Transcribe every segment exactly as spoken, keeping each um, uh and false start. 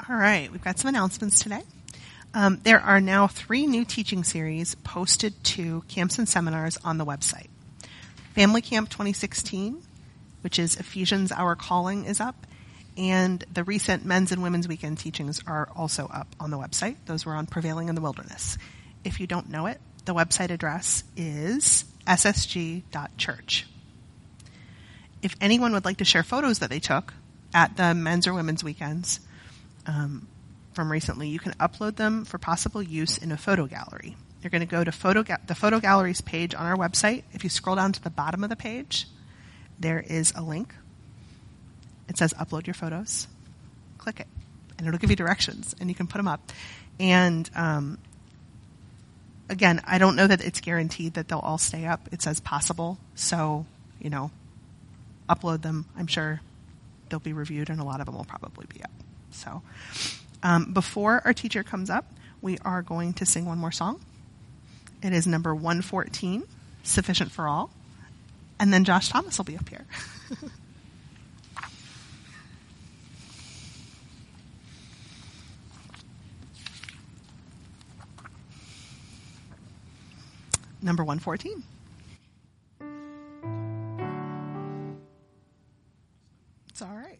All right, we've got some announcements today. Um, there are now three new teaching series posted to camps and seminars on the website. Family Camp twenty sixteen, which is Ephesians Our Calling, is up, and the recent Men's and Women's Weekend teachings are also up on the website. Those were on Prevailing in the Wilderness. If you don't know it, the website address is s s g dot church. If anyone would like to share photos that they took at the Men's or Women's Weekends um, from recently, you can upload them for possible use in a photo gallery. You're going to go to photo ga- the photo galleries page on our website. If you scroll down to the bottom of the page, there is a link. It says upload your photos. Click it, and it'll give you directions, and you can put them up. And um, again, I don't know that it's guaranteed that they'll all stay up. It says possible, so, you know, upload them. I'm sure they'll be reviewed, and a lot of them will probably be up. So um, before our teacher comes up, we are going to sing one more song. It is number one fourteen, Sufficient for All. And then Josh Thomas will be up here. Number one fourteen. It's all right.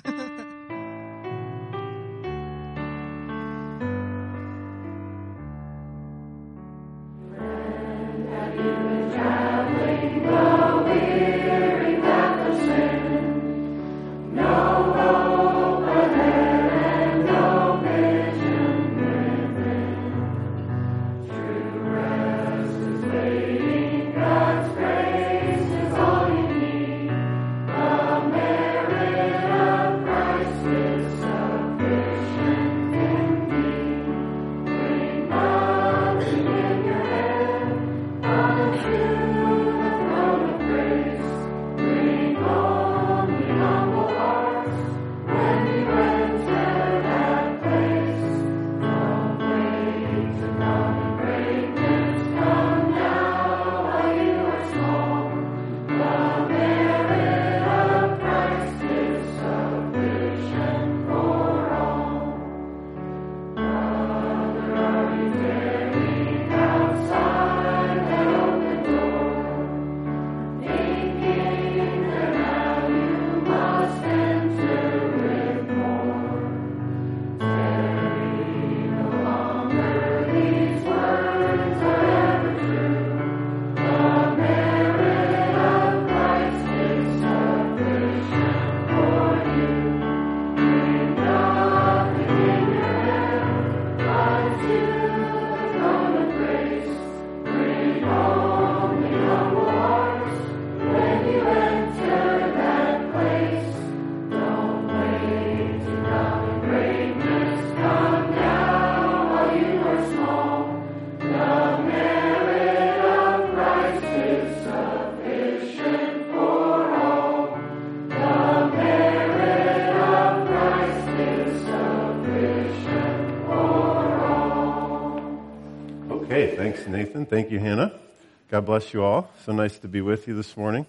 Thanks, Nathan. Thank you, Hannah. God bless you all. So nice to be with you this morning.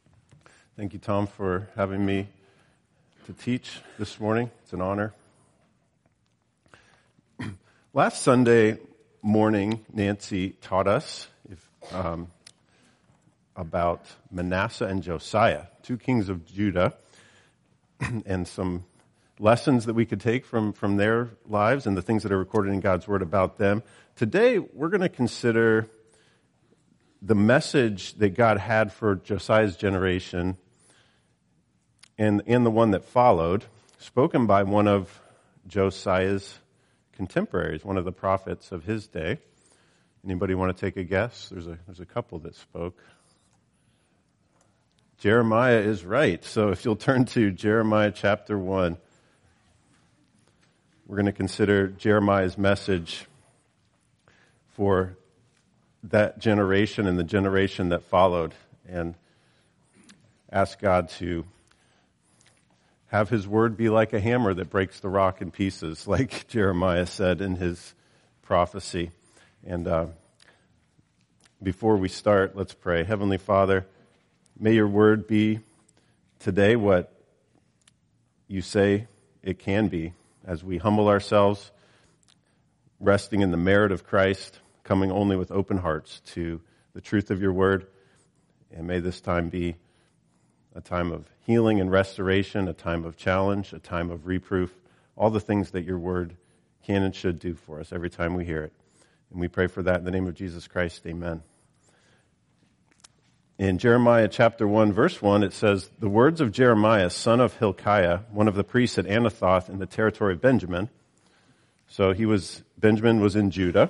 Thank you, Tom, for having me to teach this morning. It's an honor. Last Sunday morning, Nancy taught us if, um, about Manasseh and Josiah, two kings of Judah, and some lessons that we could take from, from their lives and the things that are recorded in God's Word about them. Today, we're going to consider the message that God had for Josiah's generation and, and the one that followed, spoken by one of Josiah's contemporaries, one of the prophets of his day. Anybody want to take a guess? There's a, there's a couple that spoke. Jeremiah is right. So if you'll turn to Jeremiah chapter one, we're going to consider Jeremiah's message for that generation and the generation that followed, and ask God to have His word be like a hammer that breaks the rock in pieces, like Jeremiah said in his prophecy. And uh, before we start, let's pray. Heavenly Father, may your word be today what you say it can be. as we humble ourselves, resting in the merit of Christ, coming only with open hearts to the truth of your word. And may this time be a time of healing and restoration, a time of challenge, a time of reproof, all the things that your word can and should do for us every time we hear it. And we pray for that in the name of Jesus Christ. Amen. In Jeremiah chapter one, verse one, it says, "The words of Jeremiah, son of Hilkiah, one of the priests at Anathoth in the territory of Benjamin." So he was, Benjamin was in Judah.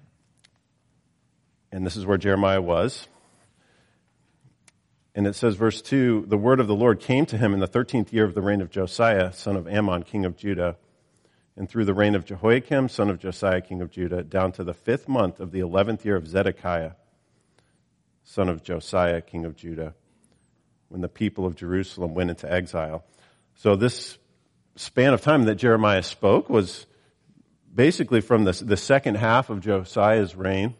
And this is where Jeremiah was. And it says, verse two, "The word of the Lord came to him in the thirteenth year of the reign of Josiah, son of Ammon, king of Judah, and through the reign of Jehoiakim, son of Josiah, king of Judah, down to the fifth month of the eleventh year of Zedekiah, son of Josiah, king of Judah, when the people of Jerusalem went into exile." So this span of time that Jeremiah spoke was basically from the, the second half of Josiah's reign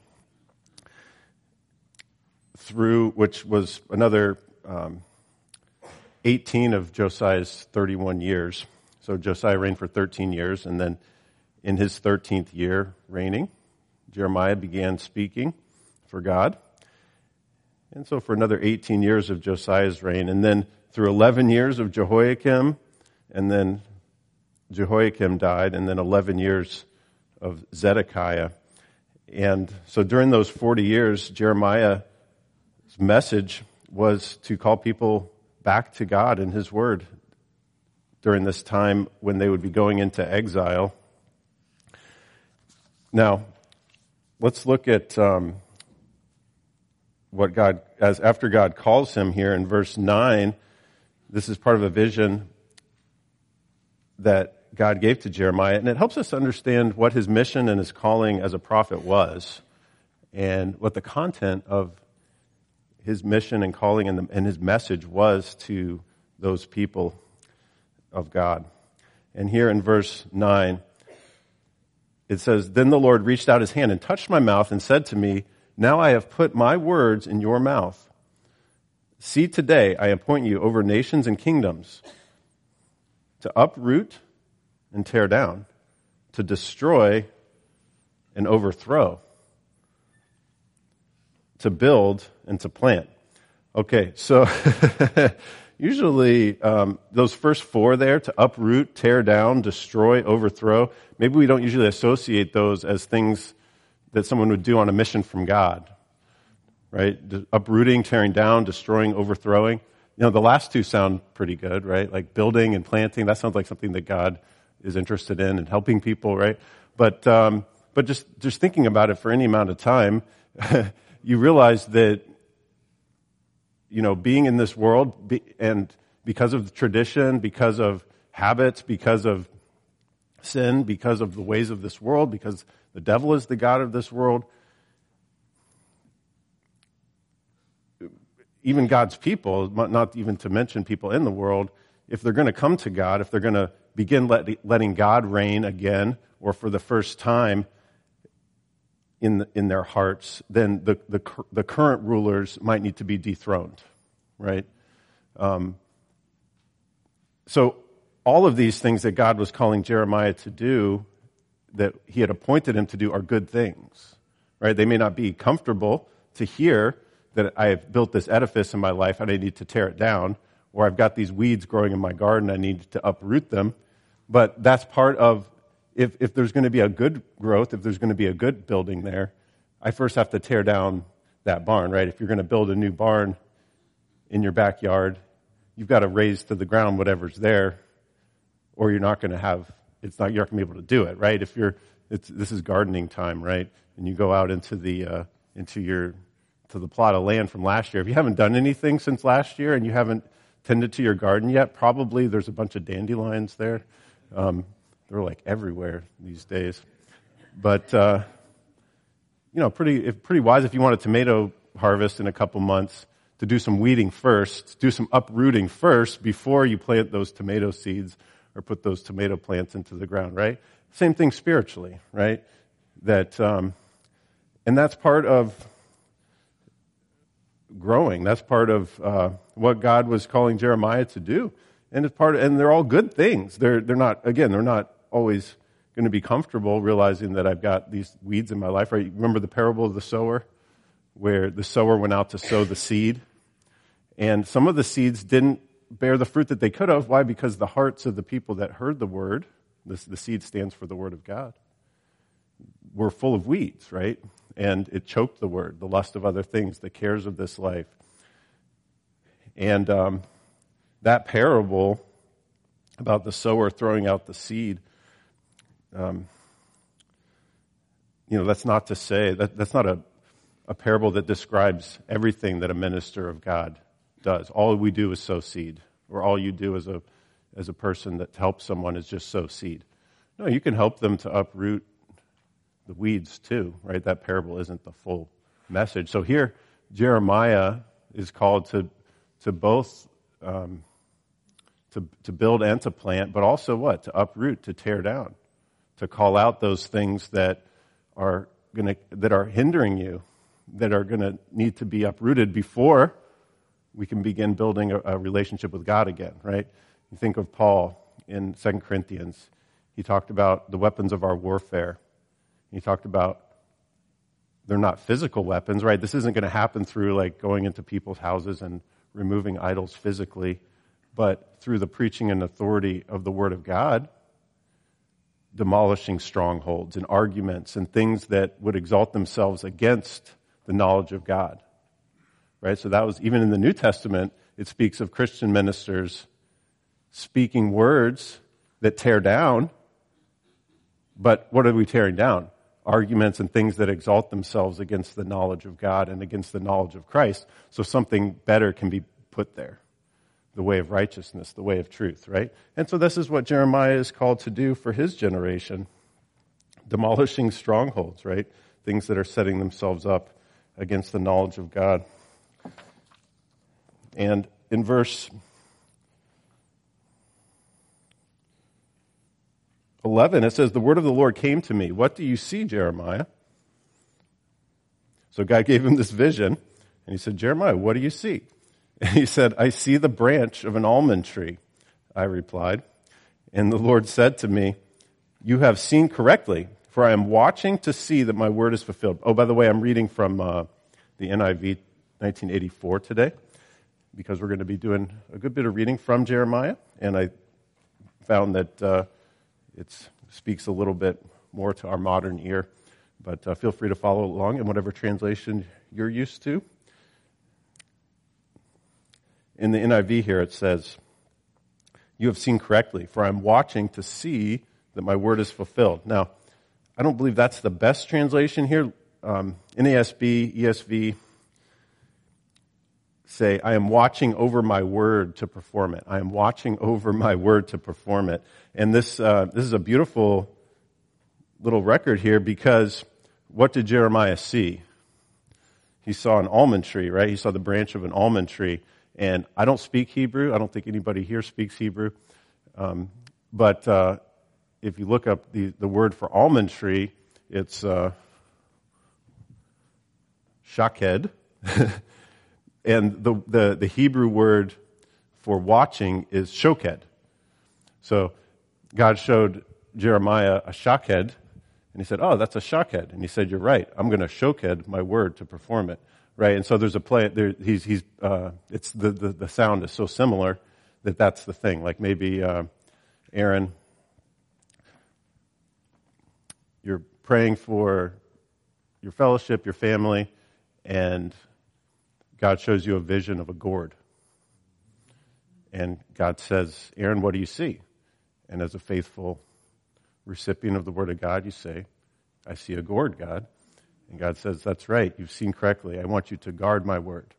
through, which was another um, eighteen of Josiah's thirty-one years. So Josiah reigned for thirteen years, and then in his thirteenth year reigning, Jeremiah began speaking for God. And so for another eighteen years of Josiah's reign, and then through eleven years of Jehoiakim, and then Jehoiakim died, and then eleven years of Zedekiah. And so during those forty years, Jeremiah's message was to call people back to God and his word during this time when they would be going into exile. Now, let's look at um, what God, as after God calls him here in verse nine. This is part of a vision that God gave to Jeremiah, and it helps us understand what his mission and his calling as a prophet was, and what the content of his mission and calling and, the, and his message was to those people of God. And here in verse nine, it says, "Then the Lord reached out his hand and touched my mouth and said to me, 'Now I have put my words in your mouth. See, today I appoint you over nations and kingdoms to uproot and tear down, to destroy and overthrow, to build and to plant.'" Okay, so usually um, those first four there, to uproot, tear down, destroy, overthrow, maybe we don't usually associate those as things that someone would do on a mission from God, right? Uprooting, tearing down, destroying, overthrowing. You know, the last two sound pretty good, right? Like building and planting, that sounds like something that God is interested in and helping people, right? But um, but just, just thinking about it for any amount of time, you realize that, you know, being in this world, be, and because of tradition, because of habits, because of sin, because of the ways of this world, because the devil is the god of this world, even God's people, not even to mention people in the world, if they're going to come to God, if they're going to begin let, letting God reign again, or for the first time in the, in their hearts, then the, the the current rulers might need to be dethroned, right? Um, so all of these things that God was calling Jeremiah to do, that he had appointed him to do, are good things, right? They may not be comfortable to hear that I have built this edifice in my life and I need to tear it down, or I've got these weeds growing in my garden, I need to uproot them. But that's part of, if, if there's going to be a good growth, if there's going to be a good building there, I first have to tear down that barn, right? If you're going to build a new barn in your backyard, you've got to raise to the ground whatever's there, or you're not going to have, it's not, you're not going to be able to do it, right? If you're, it's, this is gardening time, right? And you go out into the, uh, into your, to the plot of land from last year. If you haven't done anything since last year and you haven't tended to your garden yet, probably there's a bunch of dandelions there. Um, they're like everywhere these days. But, uh, you know, pretty, if, pretty wise if you want a tomato harvest in a couple months to do some weeding first, do some uprooting first before you plant those tomato seeds or put those tomato plants into the ground, right? Same thing spiritually, right? That, um, and that's part of growing. That's part of uh, what God was calling Jeremiah to do, and it's part of, and they're all good things. They're they're not again they're not always going to be comfortable realizing that I've got these weeds in my life. Right? Remember the parable of the sower, where the sower went out to sow the seed, and some of the seeds didn't bear the fruit that they could have. Why? Because the hearts of the people that heard the word, this, the seed stands for the word of God, were full of weeds, right? And it choked the word, the lust of other things, the cares of this life. And um, that parable about the sower throwing out the seed, um, you know, that's not to say, that that's not a, a parable that describes everything that a minister of God does. All we do is sow seed, or all you do as a as a person that helps someone is just sow seed. No, you can help them to uproot the weeds too, right? That parable isn't the full message. So here, Jeremiah is called to to both um, to to build and to plant, but also what? To uproot, to tear down, to call out those things that are gonna that are hindering you, that are gonna need to be uprooted before we can begin building a, a relationship with God again, right? You think of Paul in Second Corinthians. He talked about the weapons of our warfare. He talked about they're not physical weapons, right? This isn't going to happen through like going into people's houses and removing idols physically, but through the preaching and authority of the Word of God, demolishing strongholds and arguments and things that would exalt themselves against the knowledge of God. Right? So that was, even in the New Testament, it speaks of Christian ministers speaking words that tear down. But what are we tearing down? Arguments and things that exalt themselves against the knowledge of God and against the knowledge of Christ. So something better can be put there. The way of righteousness, the way of truth, right? And so this is what Jeremiah is called to do for his generation. Demolishing strongholds, right? Things that are setting themselves up against the knowledge of God. And in verse eleven, it says, the word of the Lord came to me. What do you see, Jeremiah? So God gave him this vision, and he said, Jeremiah, what do you see? And he said, I see the branch of an almond tree, I replied. And the Lord said to me, you have seen correctly, for I am watching to see that my word is fulfilled. Oh, by the way, I'm reading from uh, the N I V nineteen eighty-four today, because we're going to be doing a good bit of reading from Jeremiah, and I found that uh, it speaks a little bit more to our modern ear, but uh, feel free to follow along in whatever translation you're used to. In the N I V here it says, you have seen correctly, for I'm watching to see that my word is fulfilled. Now, I don't believe that's the best translation here. Um, N A S B, E S V say, I am watching over my word to perform it. I am watching over my word to perform it. And this uh, this is a beautiful little record here, because what did Jeremiah see? He saw an almond tree, right? He saw the branch of an almond tree. And I don't speak Hebrew. I don't think anybody here speaks Hebrew. Um, but uh, if you look up the, the word for almond tree, it's uh, shaked. And the, the, the Hebrew word for watching is shoked. So God showed Jeremiah a shaked, and he said, oh, that's a shaked. And he said, you're right. I'm going to shoked my word to perform it. Right? And so there's a play, there, he's, he's, uh, it's the, the, the sound is so similar that that's the thing. Like maybe, uh, Aaron, you're praying for your fellowship, your family, and God shows you a vision of a gourd. And God says, Aaron, what do you see? And as a faithful recipient of the word of God, you say, I see a gourd, God. And God says, that's right, you've seen correctly. I want you to guard my word.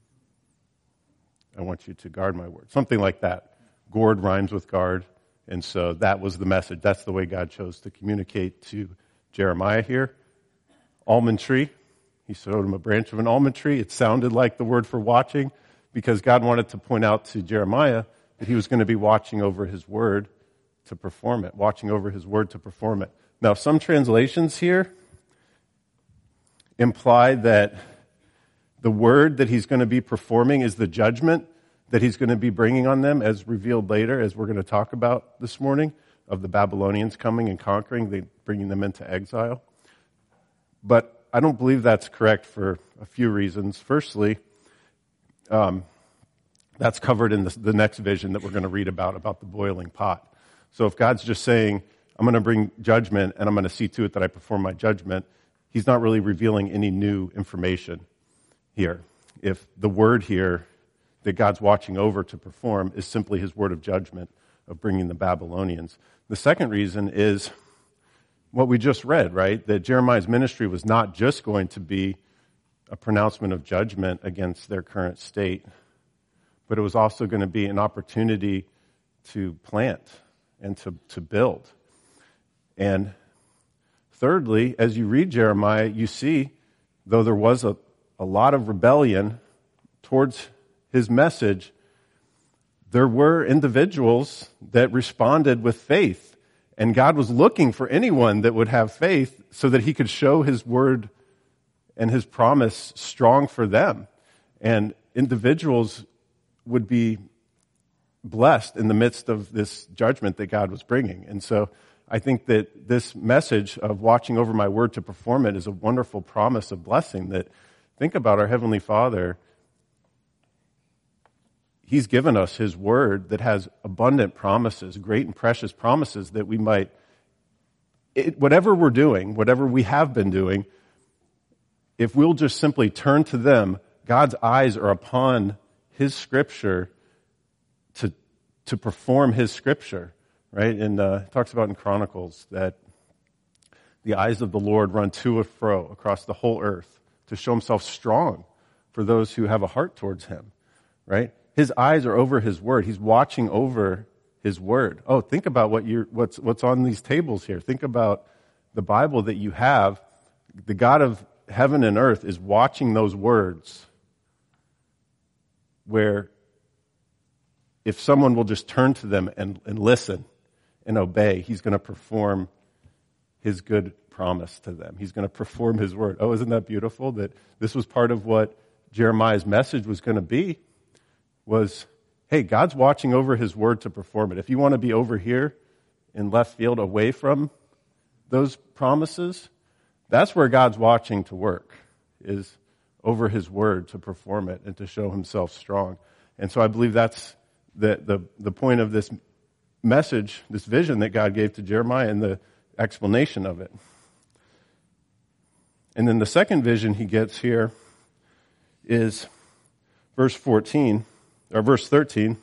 I want you to guard my word. Something like that. Gourd rhymes with guard. And so that was the message. That's the way God chose to communicate to Jeremiah here. Almond tree. He showed him a branch of an almond tree. It sounded like the word for watching, because God wanted to point out to Jeremiah that he was going to be watching over his word to perform it. Watching over his word to perform it. Now, some translations here imply that the word that he's going to be performing is the judgment that he's going to be bringing on them, as revealed later, as we're going to talk about this morning. of the Babylonians coming and conquering, they, bringing them into exile. But I don't believe that's correct for a few reasons. Firstly, um, that's covered in the, the next vision that we're going to read about, about the boiling pot. So if God's just saying, I'm going to bring judgment and I'm going to see to it that I perform my judgment, he's not really revealing any new information here. If the word here that God's watching over to perform is simply his word of judgment of bringing the Babylonians. The second reason is what we just read, right? That Jeremiah's ministry was not just going to be a pronouncement of judgment against their current state, but it was also going to be an opportunity to plant and to, to build. And thirdly, as you read Jeremiah, you see, though there was a, a lot of rebellion towards his message, there were individuals that responded with faith. And God was looking for anyone that would have faith so that he could show his word and his promise strong for them. And individuals would be blessed in the midst of this judgment that God was bringing. And so I think that this message of watching over my word to perform it is a wonderful promise of blessing. That think about our Heavenly Father. He's given us his word that has abundant promises, great and precious promises that we might, it, whatever we're doing, whatever we have been doing, if we'll just simply turn to them, God's eyes are upon his scripture to to perform his scripture, right? And uh, it talks about in Chronicles that the eyes of the Lord run to and fro across the whole earth to show himself strong for those who have a heart towards him, right? His eyes are over his word. He's watching over his word. Oh, think about what you're, what's, what's on these tables here. Think about the Bible that you have. The God of heaven and earth is watching those words, where if someone will just turn to them and, and listen and obey, he's going to perform his good promise to them. He's going to perform his word. Oh, isn't that beautiful? That this was part of what Jeremiah's message was going to be, was, hey, God's watching over his word to perform it. If you want to be over here in left field away from those promises, that's where God's watching to work, is over his word to perform it and to show himself strong. And so I believe that's the, the, the point of this message, this vision that God gave to Jeremiah and the explanation of it. And then the second vision he gets here is verse fourteen, or verse thirteen.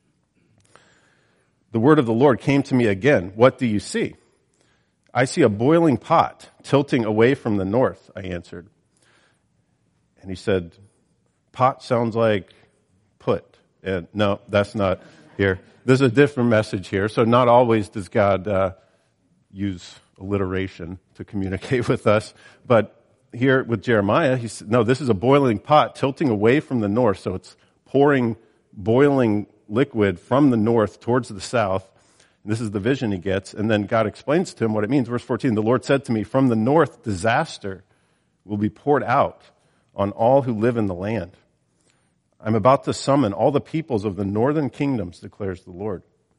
The word of the Lord came to me again. What do you see? I see a boiling pot tilting away from the north, I answered. And he said, pot sounds like put. And no, that's not here. There's a different message here. So not always does God uh, use alliteration to communicate with us. But here with Jeremiah, he said, no, this is a boiling pot tilting away from the north. So it's pouring boiling liquid from the north towards the south. And this is the vision he gets. And then God explains to him what it means. Verse fourteen, the Lord said to me, from the north, disaster will be poured out on all who live in the land. I'm about to summon all the peoples of the northern kingdoms, declares the Lord.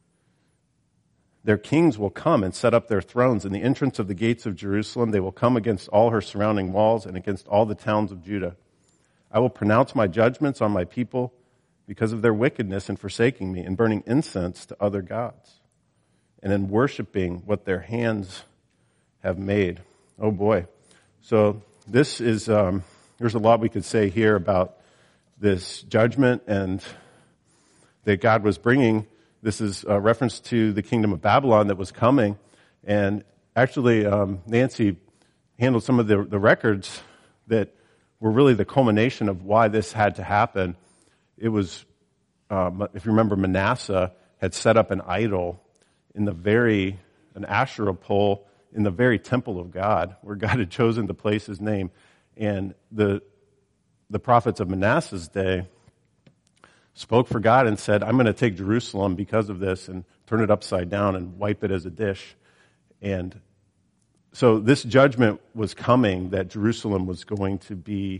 Their kings will come and set up their thrones in the entrance of the gates of Jerusalem. They will come against all her surrounding walls and against all the towns of Judah. I will pronounce my judgments on my people because of their wickedness in forsaking me and burning incense to other gods and in worshiping what their hands have made. Oh boy. So this is, um, there's a lot we could say here about this judgment and that God was bringing. This is a reference to the kingdom of Babylon that was coming. And actually, um, Nancy handled some of the, the records that were really the culmination of why this had to happen. It was, um, if you remember, Manasseh had set up an idol in the very, an Asherah pole in the very temple of God, where God had chosen to place his name. And the the prophets of Manasseh's day spoke for God and said, I'm going to take Jerusalem because of this and turn it upside down and wipe it as a dish. And so this judgment was coming, that Jerusalem was going to be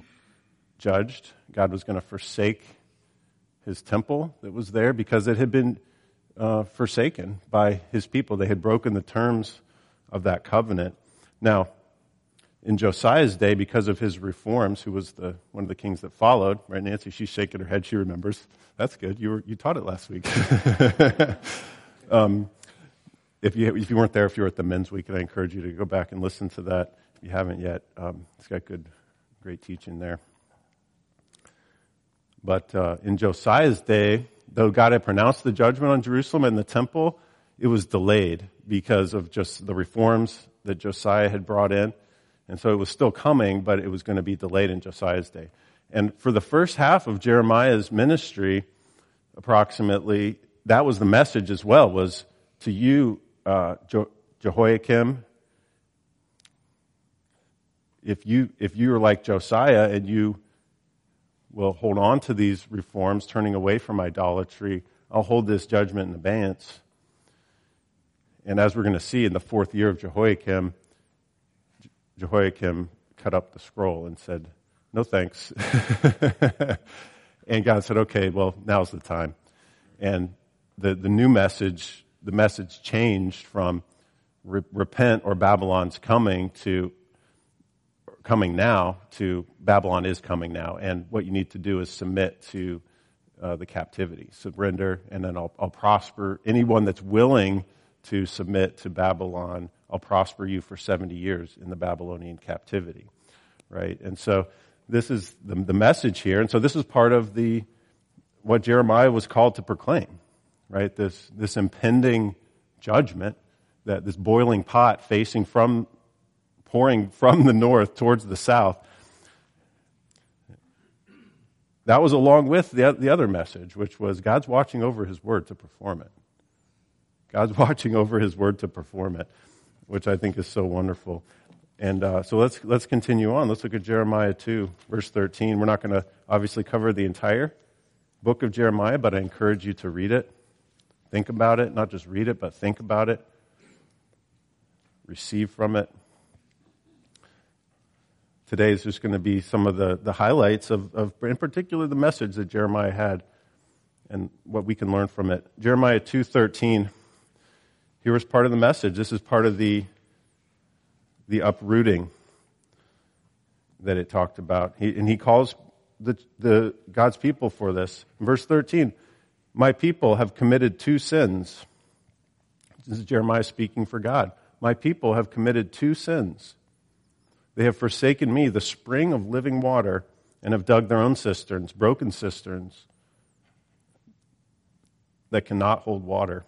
judged. God was going to forsake his temple that was there because it had been uh, forsaken by his people. They had broken the terms of that covenant. Now, in Josiah's day, because of his reforms, who was the one of the kings that followed, right, Nancy, she's shaking her head, she remembers. That's good. You were, you taught it last week. um, if you if you weren't there, if you were at the men's week, and I encourage you to go back and listen to that if you haven't yet. Um, it's got good, great teaching there. But uh, in Josiah's day, though God had pronounced the judgment on Jerusalem and the temple, it was delayed because of just the reforms that Josiah had brought in. And so it was still coming, but it was going to be delayed in Josiah's day. And for the first half of Jeremiah's ministry, approximately, that was the message as well, was to you, uh, Je- Jehoiakim, if you if you are like Josiah and you will hold on to these reforms, turning away from idolatry, I'll hold this judgment in abeyance. And as we're going to see in the fourth year of Jehoiakim, Jehoiakim cut up the scroll and said, no thanks. And God said, okay, well, now's the time. And the, the new message, the message changed from re- repent or Babylon's coming to coming now to Babylon is coming now. And what you need to do is submit to uh, the captivity, surrender, and then I'll, I'll prosper. Anyone that's willing to submit to Babylon, I'll prosper you for seventy years in the Babylonian captivity, right? And so this is the, the message here. And so this is part of the what Jeremiah was called to proclaim, right? This this impending judgment, that this boiling pot facing from, pouring from the north towards the south. That was along with the, the other message, which was God's watching over his word to perform it. God's watching over his word to perform it, which I think is so wonderful. And uh, so let's let's continue on. Let's look at Jeremiah two, verse thirteen. We're not going to obviously cover the entire book of Jeremiah, but I encourage you to read it. Think about it. Not just read it, but think about it. Receive from it. Today is just going to be some of the, the highlights of, of, in particular, the message that Jeremiah had and what we can learn from it. Jeremiah two thirteen. Here was part of the message. This is part of the, the uprooting that it talked about. He, and he calls the, the God's people for this. In verse thirteen, my people have committed two sins. This is Jeremiah speaking for God. My people have committed two sins. They have forsaken me, the spring of living water, and have dug their own cisterns, broken cisterns that cannot hold water.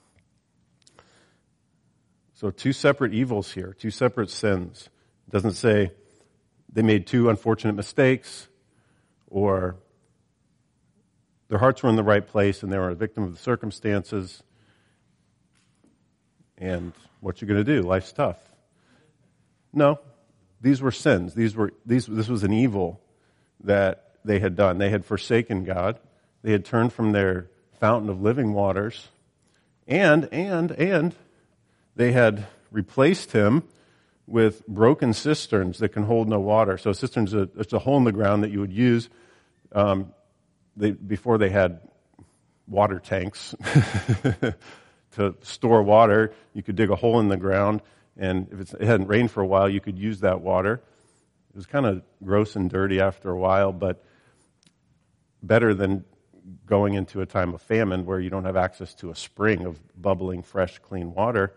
So two separate evils here, two separate sins. It doesn't say they made two unfortunate mistakes or their hearts were in the right place and they were a victim of the circumstances. And what you're going to do? Life's tough. No, these were sins. These were these. This was an evil that they had done. They had forsaken God. They had turned from their fountain of living waters, and and and they had replaced him with broken cisterns that can hold no water. So a cistern's a, it's a hole in the ground that you would use um, they, before they had water tanks to store water. You could dig a hole in the ground, and if it's, it hadn't rained for a while, you could use that water. It was kind of gross and dirty after a while, but better than going into a time of famine where you don't have access to a spring of bubbling, fresh, clean water.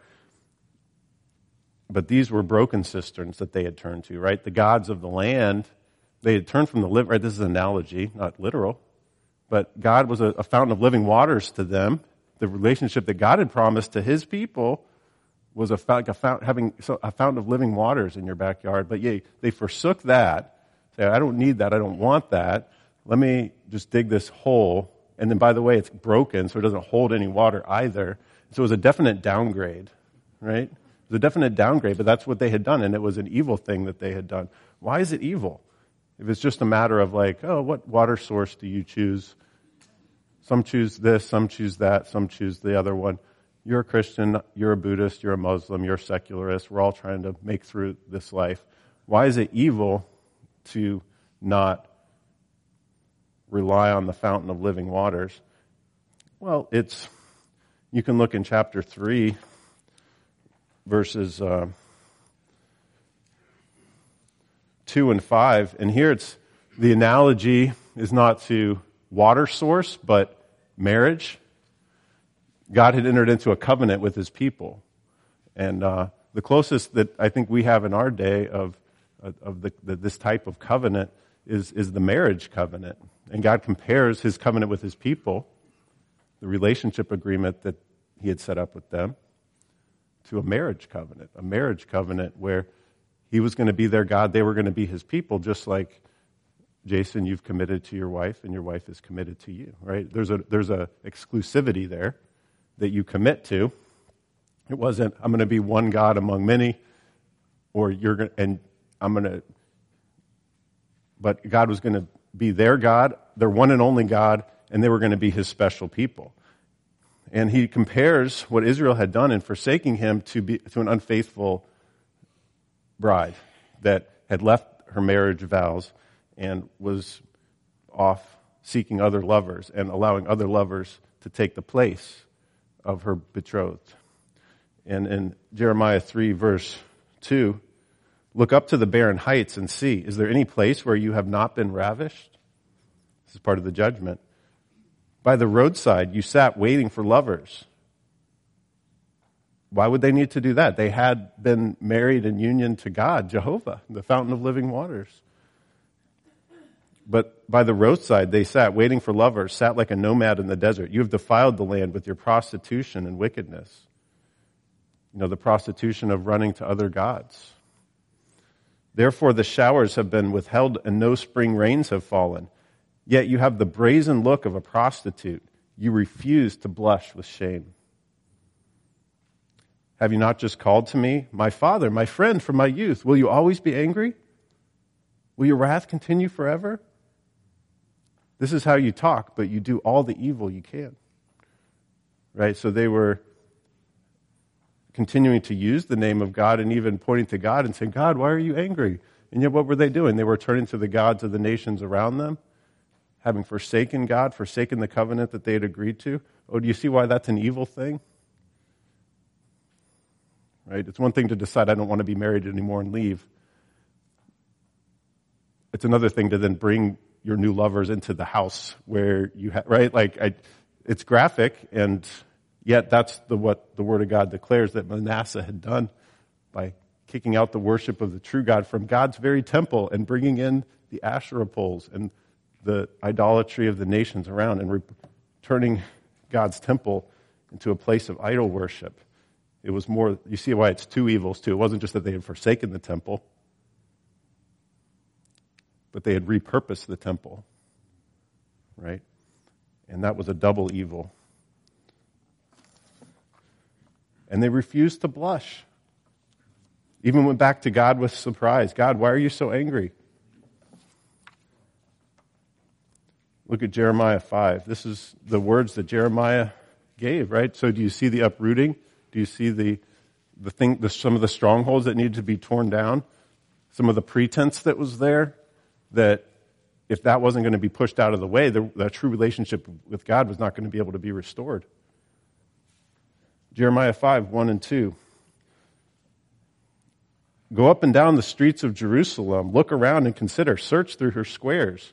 But these were broken cisterns that they had turned to, right? The gods of the land, they had turned from the live, right? This is an analogy, not literal. But God was a, a fountain of living waters to them. The relationship that God had promised to his people was a, like a fountain, having a fountain of living waters in your backyard. But yeah, they forsook that. Say, I don't need that. I don't want that. Let me just dig this hole. And then, by the way, it's broken, so it doesn't hold any water either. So it was a definite downgrade, right? It was a definite downgrade, but that's what they had done, and it was an evil thing that they had done. Why is it evil? If it's just a matter of like, oh, what water source do you choose? Some choose this, some choose that, some choose the other one. You're a Christian, you're a Buddhist, you're a Muslim, you're a secularist. We're all trying to make through this life. Why is it evil to not rely on the fountain of living waters? Well, it's You can look in chapter three, verses uh, two and five, and here it's the analogy is not to water source, but marriage. God had entered into a covenant with his people. And uh, the closest that I think we have in our day of of the, the, this type of covenant is, is the marriage covenant. And God compares his covenant with his people, the relationship agreement that he had set up with them, to a marriage covenant. A marriage covenant where he was going to be their God, they were going to be his people, just like, Jason, you've committed to your wife, and your wife is committed to you, right? There's a there's a exclusivity there that you commit to. It wasn't, I'm going to be one God among many, or you're going to, and I'm going to, but God was going to be their God, their one and only God, and they were going to be his special people. And he compares what Israel had done in forsaking him to be to an unfaithful bride that had left her marriage vows and was off seeking other lovers and allowing other lovers to take the place of her betrothed. And in Jeremiah three, verse two, look up to the barren heights and see, is there any place where you have not been ravished? This is part of the judgment. By the roadside, you sat waiting for lovers. Why would they need to do that? They had been married in union to God, Jehovah, the fountain of living waters. But by the roadside, they sat waiting for lovers, sat like a nomad in the desert. You have defiled the land with your prostitution and wickedness. You know, the prostitution of running to other gods. Therefore, the showers have been withheld and no spring rains have fallen. Yet you have the brazen look of a prostitute. You refuse to blush with shame. Have you not just called to me, my father, my friend from my youth? Will you always be angry? Will your wrath continue forever? This is how you talk, but you do all the evil you can. Right? So they were continuing to use the name of God and even pointing to God and saying, God, why are you angry? And yet what were they doing? They were turning to the gods of the nations around them, having forsaken God, forsaken the covenant that they had agreed to. Oh, do you see why that's an evil thing? Right? It's one thing to decide I don't want to be married anymore and leave. It's another thing to then bring your new lovers into the house where you have, right? Like, I, it's graphic, and yet that's the what the Word of God declares that Manasseh had done by kicking out the worship of the true God from God's very temple and bringing in the Asherah poles and the idolatry of the nations around and re- turning God's temple into a place of idol worship. It was more, you see why it's two evils too. It wasn't just that they had forsaken the temple, but they had repurposed the temple, right? And that was a double evil. And they refused to blush. Even went back to God with surprise. God, why are you so angry? Look at Jeremiah five. This is the words that Jeremiah gave, right? So do you see the uprooting? Do you see the the thing, the, some of the strongholds that needed to be torn down? Some of the pretense that was there? That if that wasn't going to be pushed out of the way, the, the true relationship with God was not going to be able to be restored. Jeremiah five, one and two. Go up and down the streets of Jerusalem, look around and consider, search through her squares.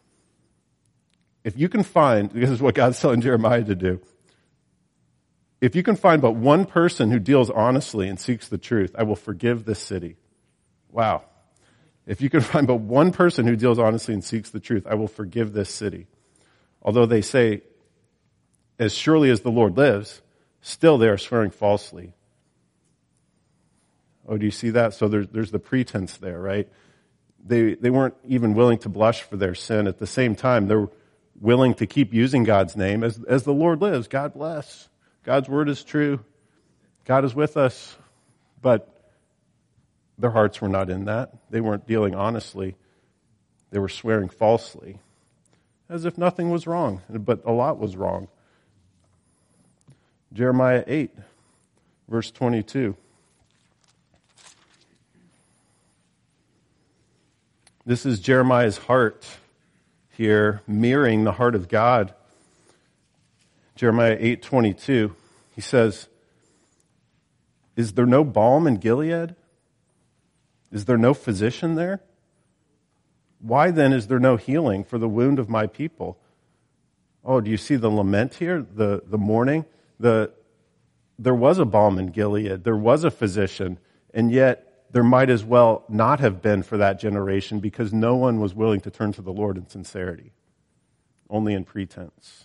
If you can find, this is what God's telling Jeremiah to do. If you can find but one person who deals honestly and seeks the truth, I will forgive this city. Wow. If you can find but one person who deals honestly and seeks the truth, I will forgive this city. Although they say, as surely as the Lord lives, still they are swearing falsely. Oh, do you see that? So there's, there's the pretense there, right? They, they weren't even willing to blush for their sin. At the same time, they're willing to keep using God's name. As, as the Lord lives, God bless. God's word is true. God is with us. But their hearts were not in that. They weren't dealing honestly. They were swearing falsely, as if nothing was wrong, but a lot was wrong. Jeremiah eight, verse twenty-two. This is Jeremiah's heart here, mirroring the heart of God. Jeremiah eight twenty-two. He says, is there no balm in Gilead? Is there no physician there? Why then is there no healing for the wound of my people? Oh, do you see the lament here? The, the mourning? The, there was a balm in Gilead. There was a physician. And yet there might as well not have been for that generation because no one was willing to turn to the Lord in sincerity. Only in pretense.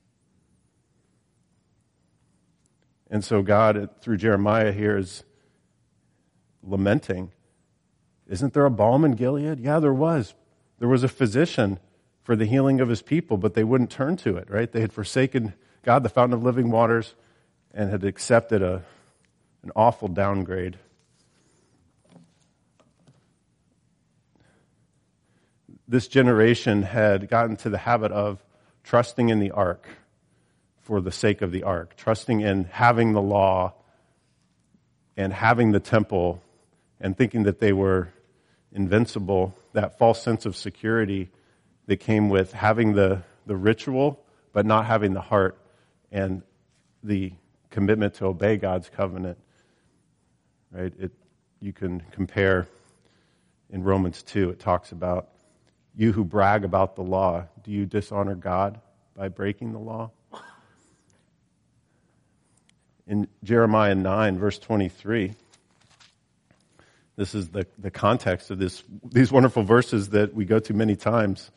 And so God, through Jeremiah here, is lamenting. Isn't there a balm in Gilead? Yeah, there was. There was a physician for the healing of his people, but they wouldn't turn to it, right? They had forsaken God, the fountain of living waters, and had accepted a, an awful downgrade. This generation had gotten to the habit of trusting in the ark for the sake of the ark, trusting in having the law and having the temple and thinking that they were invincible, that false sense of security that came with having the, the ritual but not having the heart and the commitment to obey God's covenant. Right? It, you can compare in Romans two, it talks about you who brag about the law, do you dishonor God by breaking the law? In Jeremiah nine, verse twenty-three, this is the, the context of this these wonderful verses that we go to many times.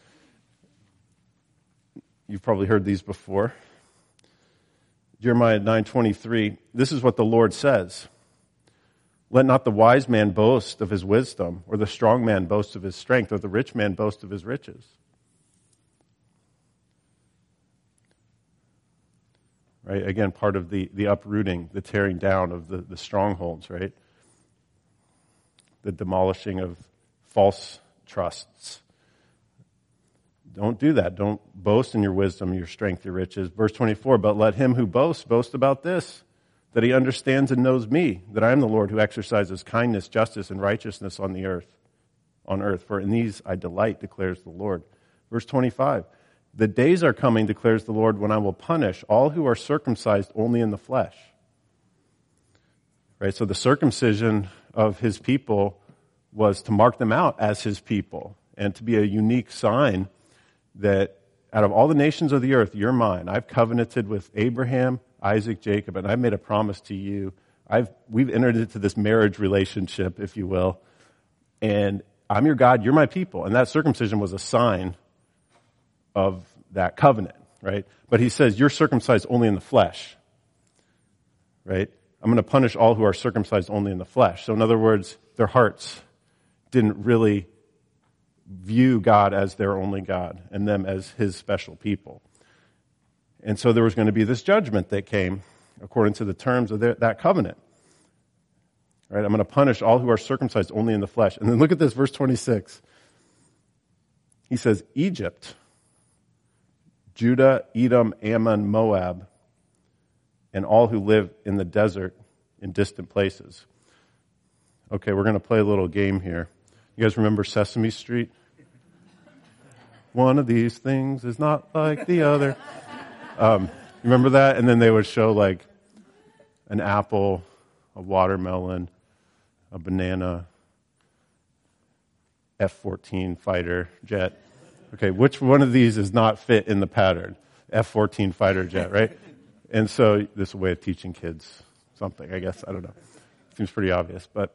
You've probably heard these before. Jeremiah nine twenty-three, this is what the Lord says. Let not the wise man boast of his wisdom, or the strong man boast of his strength, or the rich man boast of his riches. Right? Again, part of the, the uprooting, the tearing down of the, the strongholds, right? The demolishing of false trusts. Don't do that. Don't boast in your wisdom, your strength, your riches. Verse twenty-four, but let him who boasts boast about this, that he understands and knows me, that I am the Lord who exercises kindness, justice, and righteousness on the earth, on earth. For in these I delight, declares the Lord. Verse twenty-five, the days are coming, declares the Lord, when I will punish all who are circumcised only in the flesh. Right? So the circumcision of his people was to mark them out as his people and to be a unique sign that out of all the nations of the earth, you're mine. I've covenanted with Abraham, Isaac, Jacob, and I've made a promise to you. I've, we've entered into this marriage relationship, if you will, and I'm your God, you're my people. And that circumcision was a sign of that covenant, right? But he says, you're circumcised only in the flesh, right? I'm going to punish all who are circumcised only in the flesh. So in other words, their hearts didn't really view God as their only God and them as his special people. And so there was going to be this judgment that came according to the terms of their, that covenant. Right? I'm going to punish all who are circumcised only in the flesh. And then look at this, verse twenty-six. He says, Egypt, Judah, Edom, Ammon, Moab, and all who live in the desert in distant places. Okay, we're going to play a little game here. You guys remember Sesame Street? One of these things is not like the other. Um, remember that? And then they would show like an apple, a watermelon, a banana, F fourteen fighter jet. Okay, which one of these is not fit in the pattern? F fourteen fighter jet, right? And so this is a way of teaching kids something, I guess. I don't know. Seems pretty obvious, but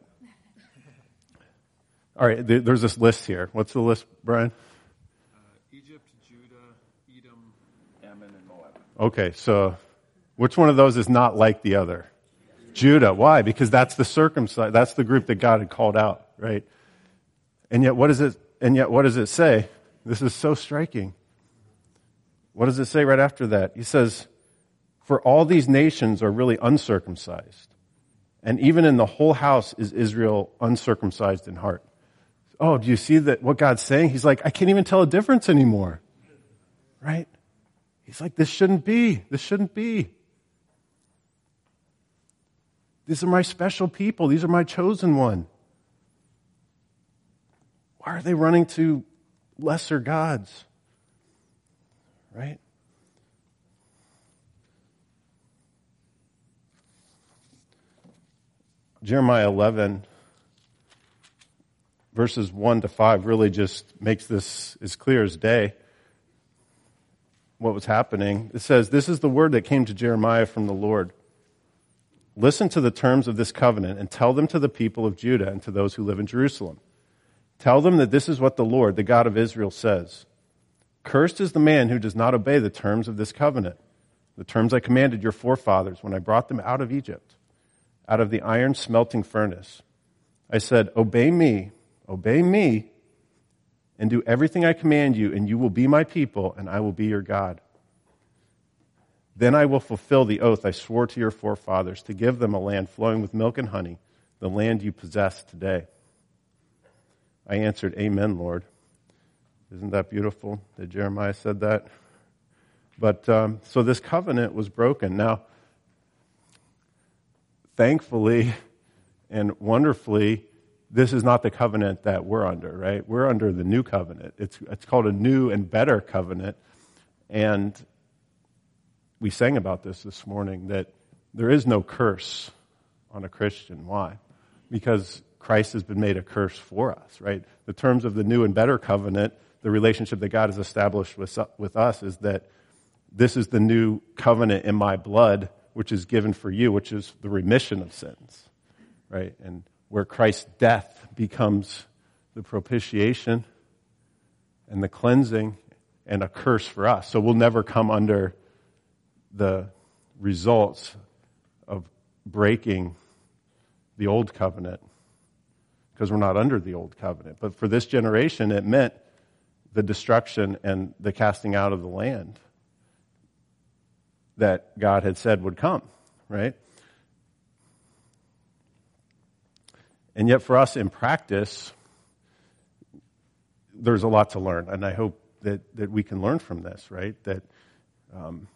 all right, there's this list here. What's the list, Brian? Uh, Egypt, Judah, Edom, Ammon, and Moab. Okay, so which one of those is not like the other? Judah. Why? Because that's the circumcised. That's the group that God had called out, right? And yet, what does it? And yet, what does it say? This is so striking. What does it say right after that? He says, "For all these nations are really uncircumcised, and even in the whole house is Israel uncircumcised in heart." Oh, do you see that? What God's saying? He's like, I can't even tell a difference anymore, right? He's like, this shouldn't be. This shouldn't be. These are my special people. These are my chosen one. Why are they running to lesser gods? Right? Jeremiah eleven, verses one to five, really just makes this as clear as day what was happening. It says, "This is the word that came to Jeremiah from the Lord. Listen to the terms of this covenant and tell them to the people of Judah and to those who live in Jerusalem. Tell them that this is what the Lord, the God of Israel, says. Cursed is the man who does not obey the terms of this covenant, the terms I commanded your forefathers when I brought them out of Egypt, out of the iron smelting furnace. I said, obey me, obey me, and do everything I command you, and you will be my people, and I will be your God. Then I will fulfill the oath I swore to your forefathers to give them a land flowing with milk and honey, the land you possess today." I answered, "Amen, Lord." Isn't that beautiful that Jeremiah said that? But um, so this covenant was broken. Now, thankfully and wonderfully, this is not the covenant that we're under, right? We're under the new covenant. It's it's called a new and better covenant. And we sang about this this morning, that there is no curse on a Christian. Why? Because Christ has been made a curse for us, right? The terms of the new and better covenant, the relationship that God has established with, with us, is that this is the new covenant in my blood, which is given for you, which is the remission of sins, right? And where Christ's death becomes the propitiation and the cleansing and a curse for us. So we'll never come under the results of breaking the old covenant because we're not under the old covenant. But for this generation, it meant the destruction and the casting out of the land that God had said would come, right? And yet for us in practice, there's a lot to learn. And I hope that, that we can learn from this, right? That um,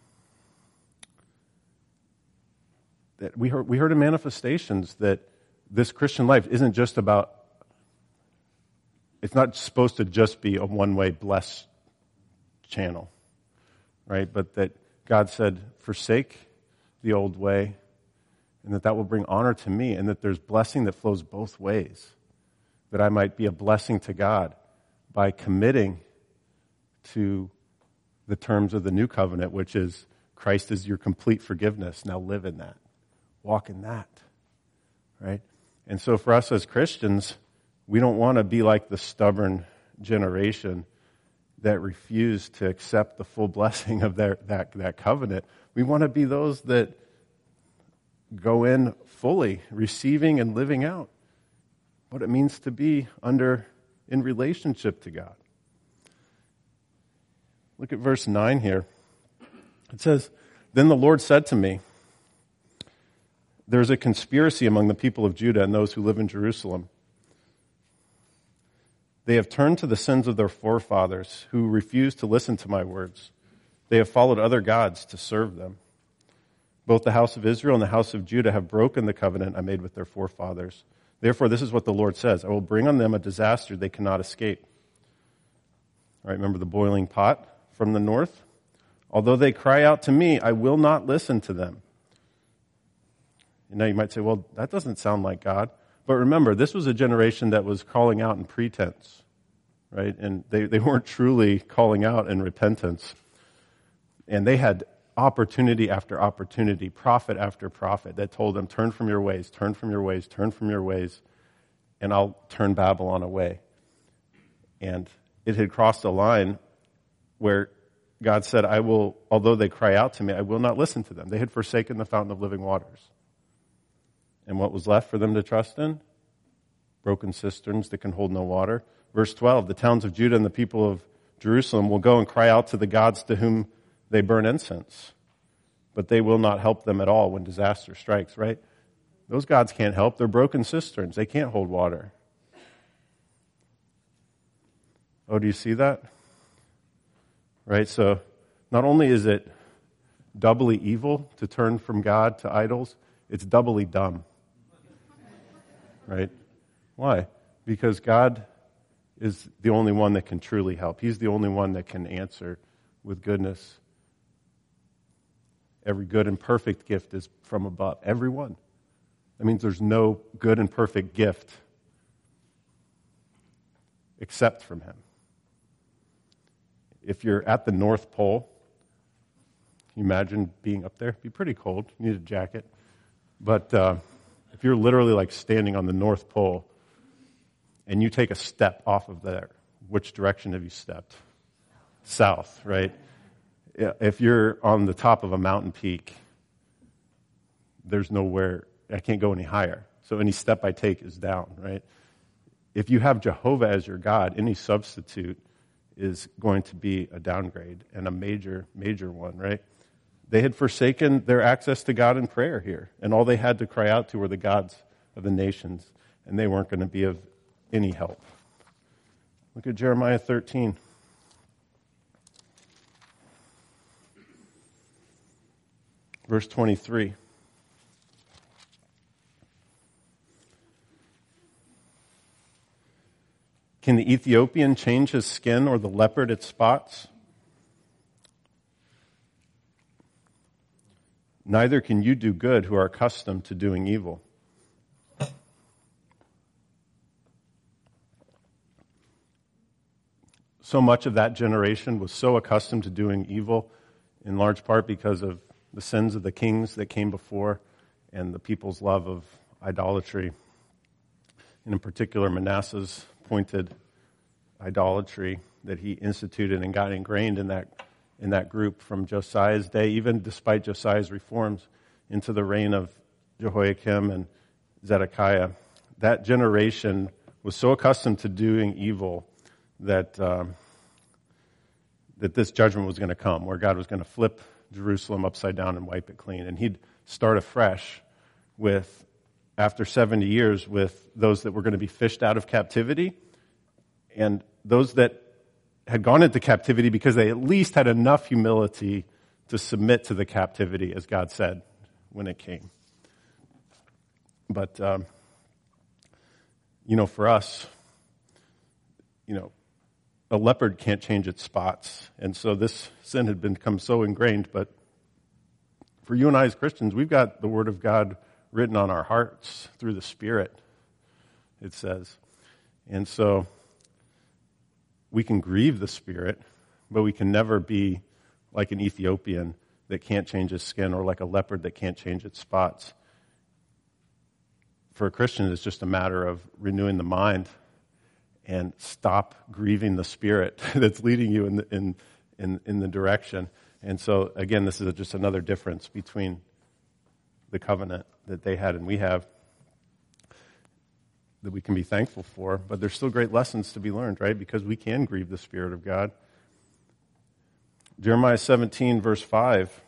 that we heard, we heard in manifestations that this Christian life isn't just about, it's not supposed to just be a one-way blessed channel, right? But that God said, forsake the old way, and that that will bring honor to me, and that there's blessing that flows both ways, that I might be a blessing to God by committing to the terms of the new covenant, which is Christ is your complete forgiveness. Now live in that. Walk in that, right? And so for us as Christians, we don't want to be like the stubborn generation that refused to accept the full blessing of their, that, that covenant. We want to be those that go in fully, receiving and living out what it means to be under, in relationship to God. Look at verse nine here. It says, "Then the Lord said to me, there's a conspiracy among the people of Judah and those who live in Jerusalem. They have turned to the sins of their forefathers who refused to listen to my words. They have followed other gods to serve them. Both the house of Israel and the house of Judah have broken the covenant I made with their forefathers. Therefore, this is what the Lord says. I will bring on them a disaster they cannot escape." All right, remember the boiling pot from the north? "Although they cry out to me, I will not listen to them." And now you might say, well, that doesn't sound like God. But remember, this was a generation that was calling out in pretense, right? And they, they weren't truly calling out in repentance. And they had opportunity after opportunity, prophet after prophet that told them, turn from your ways, turn from your ways, turn from your ways, and I'll turn Babylon away. And it had crossed a line where God said, I will, although they cry out to me, I will not listen to them. They had forsaken the fountain of living waters. And what was left for them to trust in? Broken cisterns that can hold no water. Verse twelve, "The towns of Judah and the people of Jerusalem will go and cry out to the gods to whom they burn incense, but they will not help them at all when disaster strikes," right? Those gods can't help. They're broken cisterns. They can't hold water. Oh, do you see that? Right? So not only is it doubly evil to turn from God to idols, it's doubly dumb. Right? Why? Because God is the only one that can truly help. He's the only one that can answer with goodness. Every good and perfect gift is from above. Every one. That means there's no good and perfect gift except from him. If you're at the North Pole, can you imagine being up there? It'd be pretty cold. You need a jacket. But uh, if you're literally like standing on the North Pole and you take a step off of there, which direction have you stepped? South, right? If you're on the top of a mountain peak, there's nowhere, I can't go any higher. So any step I take is down, right? If you have Jehovah as your God, any substitute is going to be a downgrade, and a major, major one, right? They had forsaken their access to God in prayer here, and all they had to cry out to were the gods of the nations, and they weren't going to be of any help. Look at Jeremiah thirteen. Verse twenty-three. Can the Ethiopian change his skin or the leopard its spots? Neither can you do good who are accustomed to doing evil. So much of that generation was so accustomed to doing evil, in large part because of the sins of the kings that came before and the people's love of idolatry. And in particular, Manasseh's pointed idolatry that he instituted and got ingrained in that in that group from Josiah's day, even despite Josiah's reforms into the reign of Jehoiakim and Zedekiah. That generation was so accustomed to doing evil that um, that this judgment was going to come, where God was going to flip Jerusalem upside down and wipe it clean. And he'd start afresh with, after seventy years, with those that were going to be fished out of captivity and those that had gone into captivity because they at least had enough humility to submit to the captivity, as God said when it came. But, um, you know, for us, you know, a leopard can't change its spots. And so this sin had become so ingrained. But for you and I as Christians, we've got the Word of God written on our hearts through the Spirit, it says. And so we can grieve the Spirit, but we can never be like an Ethiopian that can't change his skin or like a leopard that can't change its spots. For a Christian, it's just a matter of renewing the mind and stop grieving the Spirit that's leading you in the, in, in, in the direction. And so, again, this is just another difference between the covenant that they had and we have that we can be thankful for. But there's still great lessons to be learned, right? Because we can grieve the Spirit of God. Jeremiah seventeen, verse five.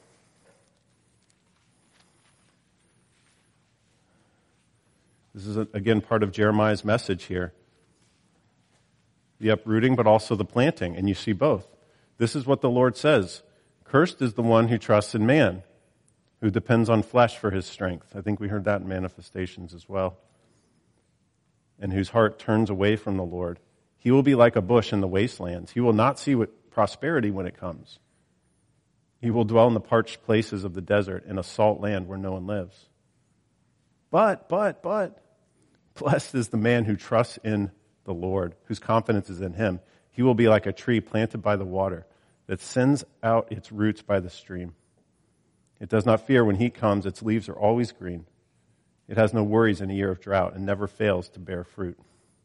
This is, again, part of Jeremiah's message here. The uprooting, but also the planting. And you see both. This is what the Lord says. Cursed is the one who trusts in man, who depends on flesh for his strength. I think we heard that in Manifestations as well. And whose heart turns away from the Lord. He will be like a bush in the wastelands. He will not see what prosperity when it comes. He will dwell in the parched places of the desert, in a salt land where no one lives. But, but, but, blessed is the man who trusts in the Lord, whose confidence is in him. He will be like a tree planted by the water that sends out its roots by the stream. It does not fear when heat comes. Its leaves are always green. It has no worries in a year of drought and never fails to bear fruit.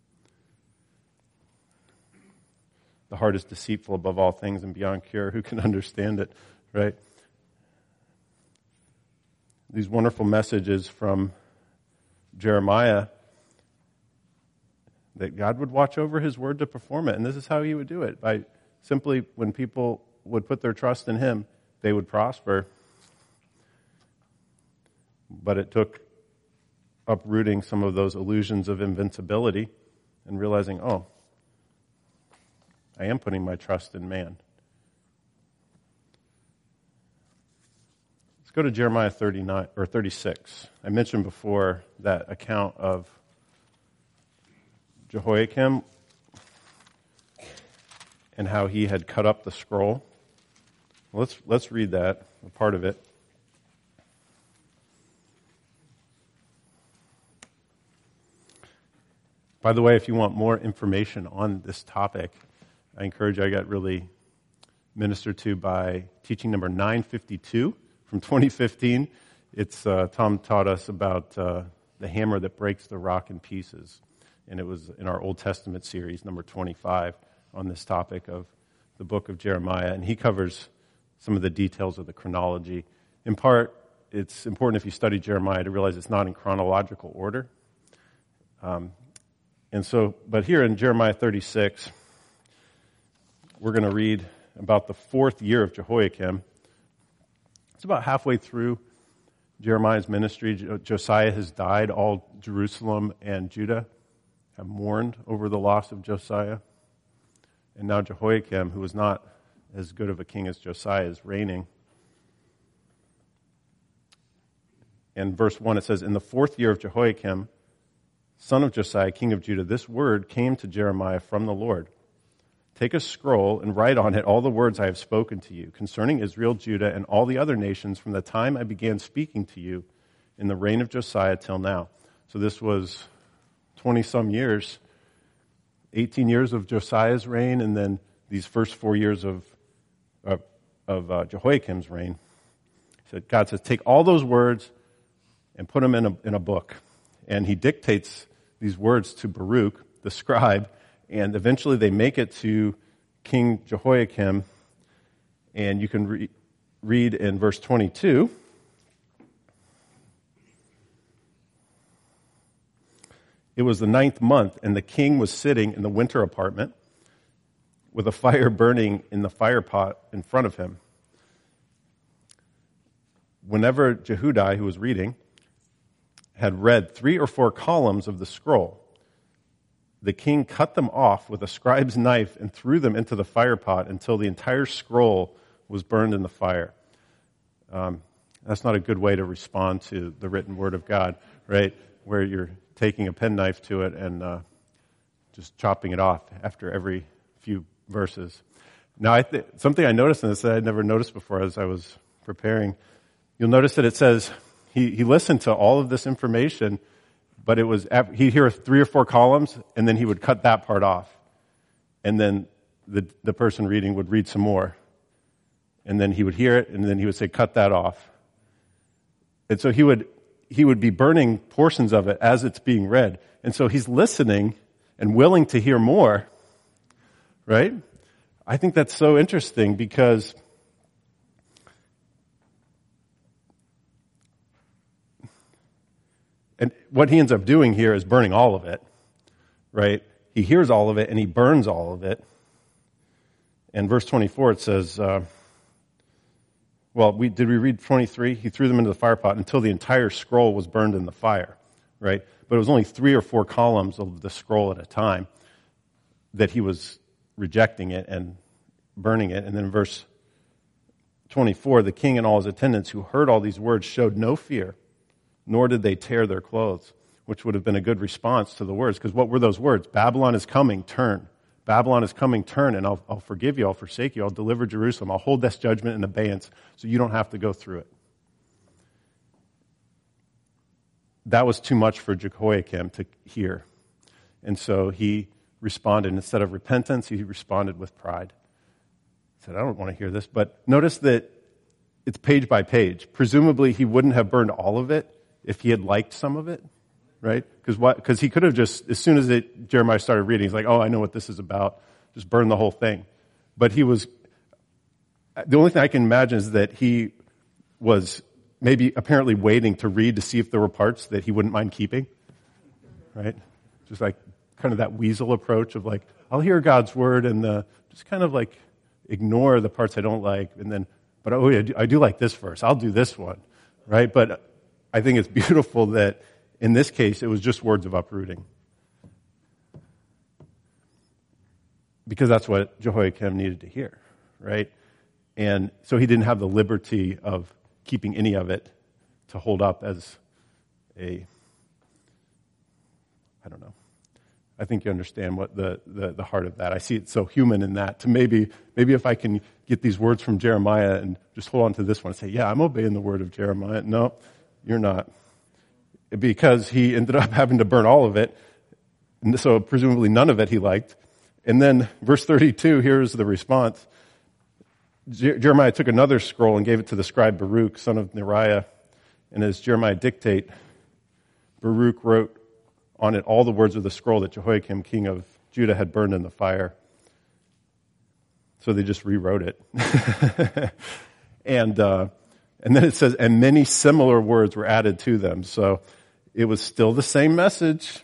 The heart is deceitful above all things and beyond cure. Who can understand it, right? These wonderful messages from Jeremiah that God would watch over his word to perform it. And this is how he would do it. By simply, when people would put their trust in him, they would prosper. But it took uprooting some of those illusions of invincibility and realizing, oh, I am putting my trust in man. Let's go to Jeremiah thirty-nine or thirty-six. I mentioned before that account of Jehoiakim and how he had cut up the scroll. Let's let's read that, a part of it. By the way, if you want more information on this topic, I encourage you. I got really ministered to by teaching number nine fifty-two from twenty fifteen. It's uh, Tom taught us about uh, the hammer that breaks the rock in pieces, and it was in our Old Testament series, number twenty-five, on this topic of the book of Jeremiah, and he covers some of the details of the chronology. In part, it's important if you study Jeremiah to realize it's not in chronological order. Um, and so, but here in Jeremiah thirty-six, we're going to read about the fourth year of Jehoiakim. It's about halfway through Jeremiah's ministry. Josiah has died. All Jerusalem and Judah have mourned over the loss of Josiah. And now Jehoiakim, who was not as good of a king as Josiah, is reigning. In verse one, it says, "In the fourth year of Jehoiakim, son of Josiah, king of Judah, this word came to Jeremiah from the Lord. Take a scroll and write on it all the words I have spoken to you concerning Israel, Judah, and all the other nations from the time I began speaking to you in the reign of Josiah till now." So this was twenty-some years, eighteen years of Josiah's reign, and then these first four years of, of, of uh, Jehoiakim's reign. So God says, take all those words and put them in a, in a book. And he dictates these words to Baruch, the scribe, and eventually they make it to King Jehoiakim. And you can re- read in verse twenty-two. It was the ninth month, and the king was sitting in the winter apartment with a fire burning in the fire pot in front of him. Whenever Jehudi, who was reading, had read three or four columns of the scroll, the king cut them off with a scribe's knife and threw them into the fire pot until the entire scroll was burned in the fire. Um, that's not a good way to respond to the written word of God, right? Where you're taking a penknife to it and uh, just chopping it off after every few verses. Now, I th- something I noticed in this that I'd never noticed before as I was preparing, you'll notice that it says he, he listened to all of this information, but it was, he'd hear three or four columns, and then he would cut that part off. And then the, the person reading would read some more. And then he would hear it, and then he would say, cut that off. And so he would, he would be burning portions of it as it's being read. And so he's listening and willing to hear more, right? I think that's so interesting because and what he ends up doing here is burning all of it, right? He hears all of it and he burns all of it. And verse twenty-four, it says, uh, well, we, did we read twenty-three? He threw them into the fire pot until the entire scroll was burned in the fire, right? But it was only three or four columns of the scroll at a time that he was rejecting it and burning it. And then in verse twenty-four, the king and all his attendants who heard all these words showed no fear, nor did they tear their clothes, which would have been a good response to the words. Because what were those words? Babylon is coming, turn. Babylon is coming, turn, and I'll, I'll forgive you, I'll forsake you, I'll deliver Jerusalem, I'll hold this judgment in abeyance so you don't have to go through it. That was too much for Jehoiakim to hear. And so he responded, instead of repentance, he responded with pride. He said, I don't want to hear this. But notice that it's page by page. Presumably he wouldn't have burned all of it if he had liked some of it, right? Because what? Because he could have just, as soon as it, Jeremiah started reading, he's like, oh, I know what this is about. Just burn the whole thing. But he was, the only thing I can imagine is that he was maybe apparently waiting to read to see if there were parts that he wouldn't mind keeping, right? Just like kind of that weasel approach of like, I'll hear God's word and uh, just kind of like ignore the parts I don't like. And then, but oh yeah, I do like this verse. I'll do this one, right? But I think it's beautiful that in this case, it was just words of uprooting. Because that's what Jehoiakim needed to hear, right? And so he didn't have the liberty of keeping any of it to hold up as a, I don't know. I think you understand what the, the, the heart of that. I see it so human in that. To maybe, maybe if I can get these words from Jeremiah and just hold on to this one and say, yeah, I'm obeying the word of Jeremiah. No, you're not. Because he ended up having to burn all of it, And so presumably none of it he liked. And then verse thirty-two, here's the response. Je- Jeremiah took another scroll and gave it to the scribe Baruch, son of Neriah. And as Jeremiah dictate, Baruch wrote on it all the words of the scroll that Jehoiakim, king of Judah, had burned in the fire. So they just rewrote it. and uh, and then it says, and many similar words were added to them. So it was still the same message.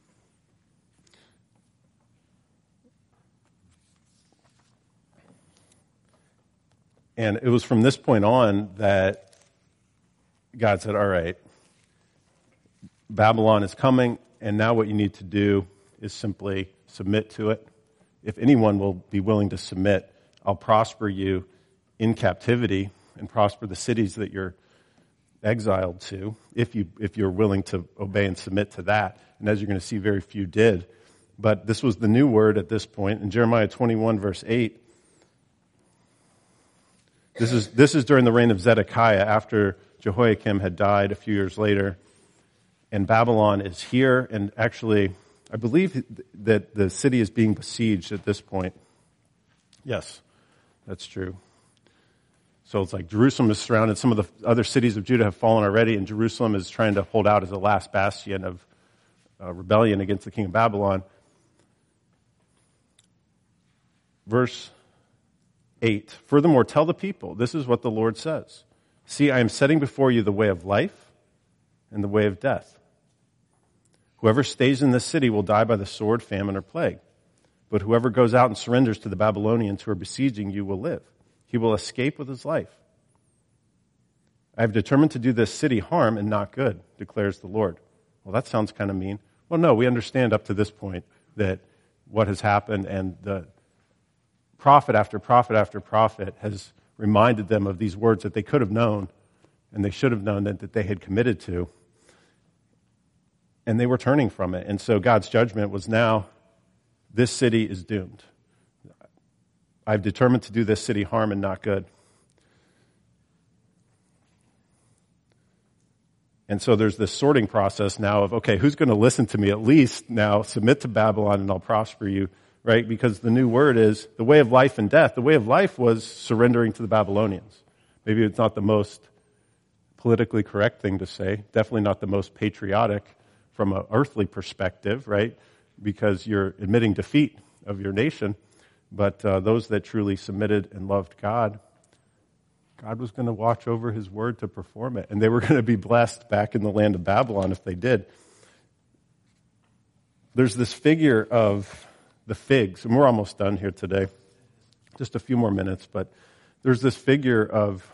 And it was from this point on that God said, all right, Babylon is coming, and now what you need to do is simply submit to it. If anyone will be willing to submit, I'll prosper you in captivity and prosper the cities that you're exiled to, if you if you're willing to obey and submit to that. And as you're going to see, very few did. But this was the new word at this point. In Jeremiah twenty-one, verse eight, This is this is during the reign of Zedekiah, after Jehoiakim had died a few years later. And Babylon is here, and actually, I believe that the city is being besieged at this point. Yes, that's true. So it's like Jerusalem is surrounded. Some of the other cities of Judah have fallen already, and Jerusalem is trying to hold out as a last bastion of uh, rebellion against the king of Babylon. Verse eight, furthermore, tell the people, this is what the Lord says. See, I am setting before you the way of life and the way of death. Whoever stays in this city will die by the sword, famine, or plague. But whoever goes out and surrenders to the Babylonians who are besieging you will live. He will escape with his life. I have determined to do this city harm and not good, declares the Lord. Well, that sounds kind of mean. Well, no, we understand up to this point that what has happened, and the prophet after prophet after prophet has reminded them of these words that they could have known, and they should have known that, that they had committed to. And they were turning from it. And so God's judgment was now, this city is doomed. I've determined to do this city harm and not good. And so there's this sorting process now of, okay, who's going to listen to me at least now, submit to Babylon and I'll prosper you, right? Because the new word is the way of life and death. The way of life was surrendering to the Babylonians. Maybe it's not the most politically correct thing to say, definitely not the most patriotic from an earthly perspective, right? Because you're admitting defeat of your nation. But uh, those that truly submitted and loved God, God was going to watch over his word to perform it. And they were going to be blessed back in the land of Babylon if they did. There's this figure of the figs, and we're almost done here today. Just a few more minutes, but there's this figure of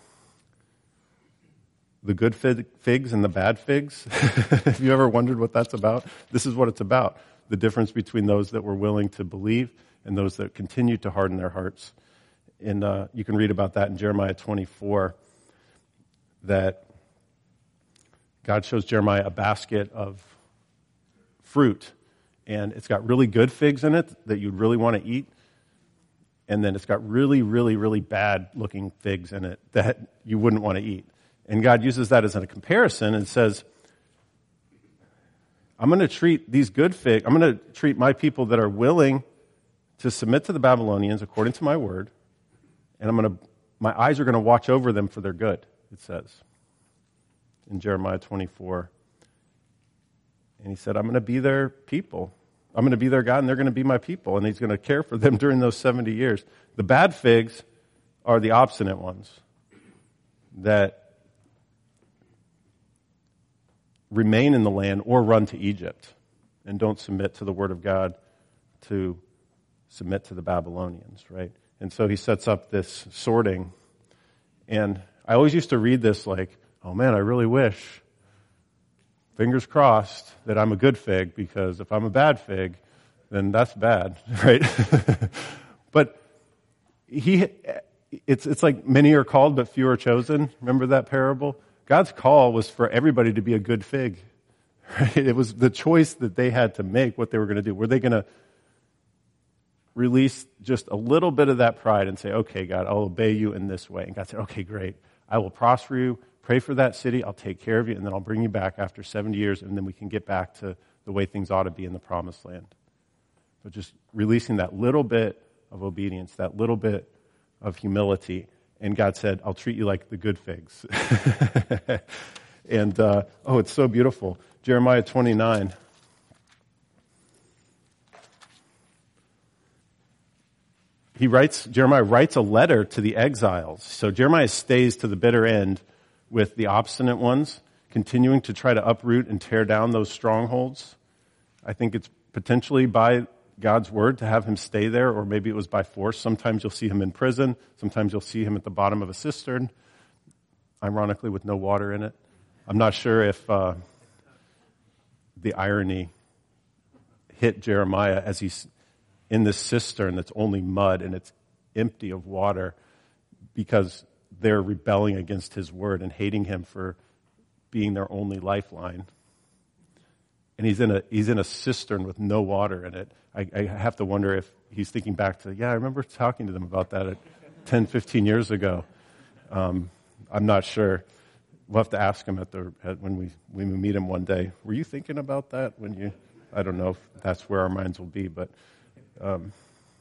the good figs and the bad figs. Have you ever wondered what that's about? This is what it's about. The difference between those that were willing to believe and those that continue to harden their hearts. And uh, you can read about that in Jeremiah twenty-four, that God shows Jeremiah a basket of fruit, and it's got really good figs in it that you'd really want to eat, and then it's got really, really, really bad-looking figs in it that you wouldn't want to eat. And God uses that as a comparison and says, I'm going to treat these good figs, I'm going to treat my people that are willing to submit to the Babylonians according to my word, and I'm going to, my eyes are going to watch over them for their good, it says in Jeremiah twenty-four. And he said, I'm going to be their people. I'm going to be their God, and they're going to be my people, and he's going to care for them during those seventy years. The bad figs are the obstinate ones that remain in the land or run to Egypt and don't submit to the word of God to submit to the Babylonians, right? And so he sets up this sorting. And I always used to read this like, oh man, I really wish, fingers crossed, that I'm a good fig, because if I'm a bad fig, then that's bad, right? But he, it's it's like many are called, but few are chosen. Remember that parable? God's call was for everybody to be a good fig. Right? It was the choice that they had to make, what they were going to do. Were they going to release just a little bit of that pride and say, okay, God, I'll obey you in this way? And God said, okay, great. I will prosper you pray for that city, I'll take care of you, and then I'll bring you back after seventy years, and then we can get back to the way things ought to be in the promised land. So just releasing that little bit of obedience, that little bit of humility. And God said, I'll treat you like the good figs. and, uh, oh, it's so beautiful. Jeremiah twenty-nine. He writes, Jeremiah writes a letter to the exiles. So Jeremiah stays to the bitter end with the obstinate ones, continuing to try to uproot and tear down those strongholds. I think it's potentially by God's word to have him stay there, or maybe it was by force. Sometimes you'll see him in prison. Sometimes you'll see him at the bottom of a cistern, ironically with no water in it. I'm not sure if uh, the irony hit Jeremiah as he's in this cistern that's only mud and it's empty of water because they're rebelling against his word and hating him for being their only lifeline. And he's in a he's in a cistern with no water in it. I, I have to wonder if he's thinking back to, yeah, I remember talking to them about that at ten, fifteen years ago. Um, I'm not sure. We'll have to ask him at the at when we when we meet him one day. Were you thinking about that when you? I don't know if that's where our minds will be, but um,